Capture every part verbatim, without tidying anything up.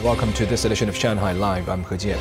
Welcome to this edition of Shanghai Live. I'm He Jian.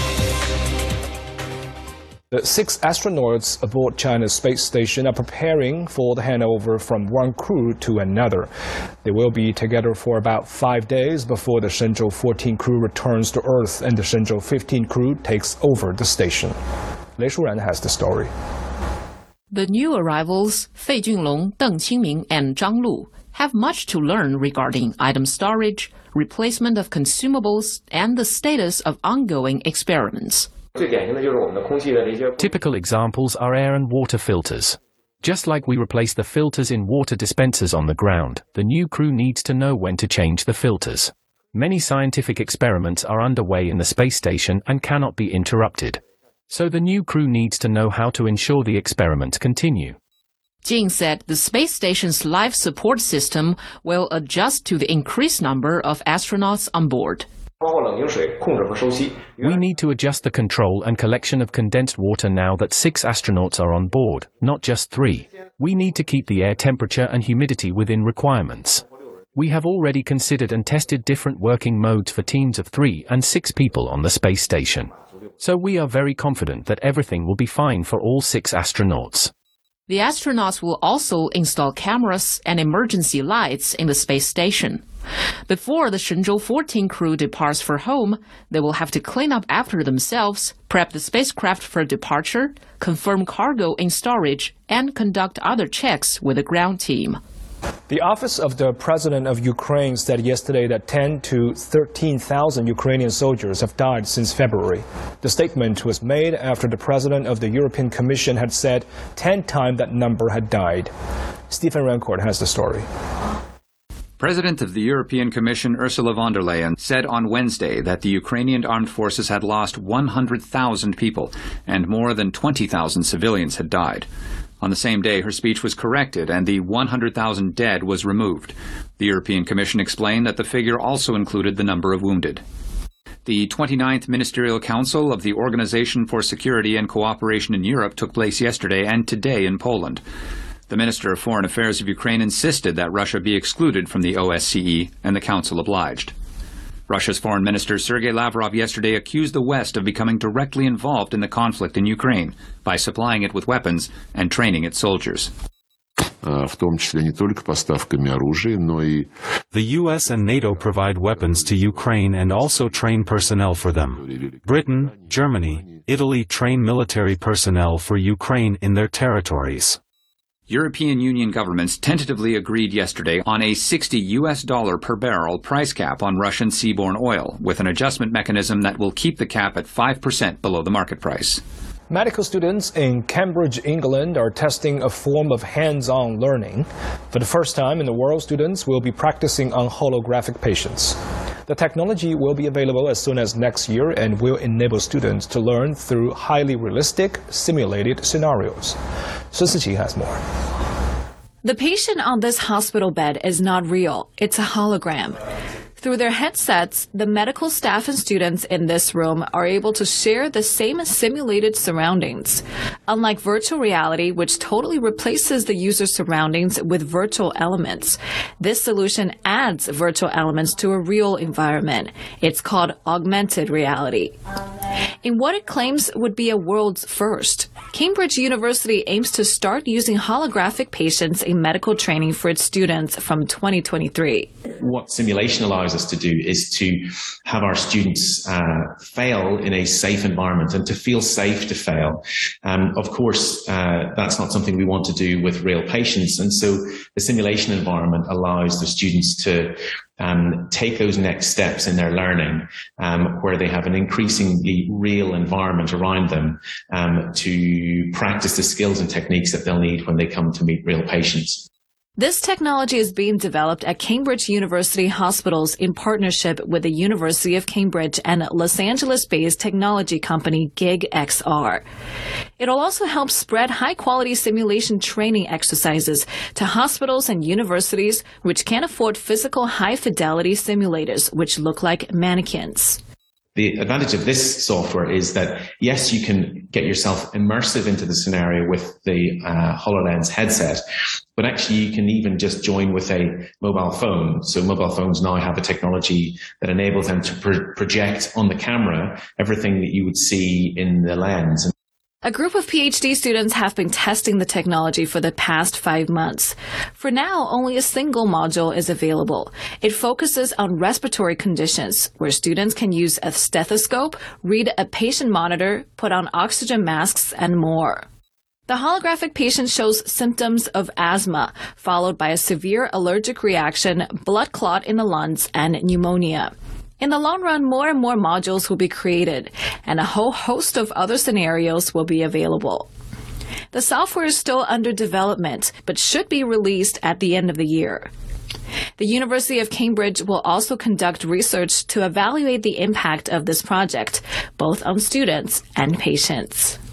The six astronauts aboard China's space station are preparing for the handover from one crew to another. They will be together for about five days before the Shenzhou fourteen crew returns to Earth and the Shenzhou fifteen crew takes over the station. Lei Shuran has the story. The new arrivals, Fei Junlong, Deng Qingming, and Zhang Lu, have much to learn regarding item storage, replacement of consumables, and the status of ongoing experiments. Typical examples are air and water filters. Just like we replace the filters in water dispensers on the ground, the new crew needs to know when to change the filters. Many scientific experiments are underway in the space station and cannot be interrupted. So the new crew needs to know how to ensure the experiments continue. Jing said the space station's life support system will adjust to the increased number of astronauts on board. We need to adjust the control and collection of condensed water now that six astronauts are on board, not just three. We need to keep the air temperature and humidity within requirements. We have already considered and tested different working modes for teams of three and six people on the space station. So we are very confident that everything will be fine for all six astronauts. The astronauts will also install cameras and emergency lights in the space station. Before the Shenzhou fourteen crew departs for home, they will have to clean up after themselves, prep the spacecraft for departure, confirm cargo in storage, and conduct other checks with the ground team. The office of the President of Ukraine said yesterday that ten to thirteen thousand Ukrainian soldiers have died since February. The statement was made after the President of the European Commission had said ten times that number had died. Stephen Rancourt has the story. President of the European Commission Ursula von der Leyen said on Wednesday that the Ukrainian armed forces had lost one hundred thousand people and more than twenty thousand civilians had died. On the same day, her speech was corrected and the one hundred thousand dead was removed. The European Commission explained that the figure also included the number of wounded. The twenty-ninth Ministerial Council of the Organization for Security and Cooperation in Europe took place yesterday and today in Poland. The Minister of Foreign Affairs of Ukraine insisted that Russia be excluded from the O S C E, and the Council obliged. Russia's Foreign Minister Sergei Lavrov yesterday accused the West of becoming directly involved in the conflict in Ukraine by supplying it with weapons and training its soldiers. The U S and NATO provide weapons to Ukraine and also train personnel for them. Britain, Germany, Italy train military personnel for Ukraine in their territories. European Union governments tentatively agreed yesterday on a sixty U S dollar per barrel price cap on Russian seaborne oil, with an adjustment mechanism that will keep the cap at five percent below the market price. Medical students in Cambridge, England are testing a form of hands-on learning. For the first time in the world, students will be practicing on holographic patients. The technology will be available as soon as next year and will enable students to learn through highly realistic, simulated scenarios. Sun Siqi has more. The patient on this hospital bed is not real. It's a hologram. Through their headsets, the medical staff and students in this room are able to share the same simulated surroundings. Unlike virtual reality, which totally replaces the user's surroundings with virtual elements, this solution adds virtual elements to a real environment. It's called augmented reality. In what it claims would be a world's first, Cambridge University aims to start using holographic patients in medical training for its students from twenty twenty-three. What simulation allows us to do is to have our students uh, fail in a safe environment and to feel safe to fail. Um, of course, uh, that's not something we want to do with real patients, and so the simulation environment allows the students to Um, take those next steps in their learning um, where they have an increasingly real environment around them um, to practice the skills and techniques that they'll need when they come to meet real patients. This technology is being developed at Cambridge University Hospitals in partnership with the University of Cambridge and Los Angeles-based technology company Gig X R. It'll also help spread high-quality simulation training exercises to hospitals and universities which can't afford physical high-fidelity simulators which look like mannequins. The advantage of this software is that, yes, you can get yourself immersive into the scenario with the uh, HoloLens headset, but actually you can even just join with a mobile phone. So mobile phones now have a technology that enables them to pro- project on the camera everything that you would see in the lens. A group of PhD students have been testing the technology for the past five months. For now, only a single module is available. It focuses on respiratory conditions, where students can use a stethoscope, read a patient monitor, put on oxygen masks, and more. The holographic patient shows symptoms of asthma, followed by a severe allergic reaction, blood clot in the lungs, and pneumonia. In the long run, more and more modules will be created, and a whole host of other scenarios will be available. The software is still under development, but should be released at the end of the year. The University of Cambridge will also conduct research to evaluate the impact of this project, both on students and patients.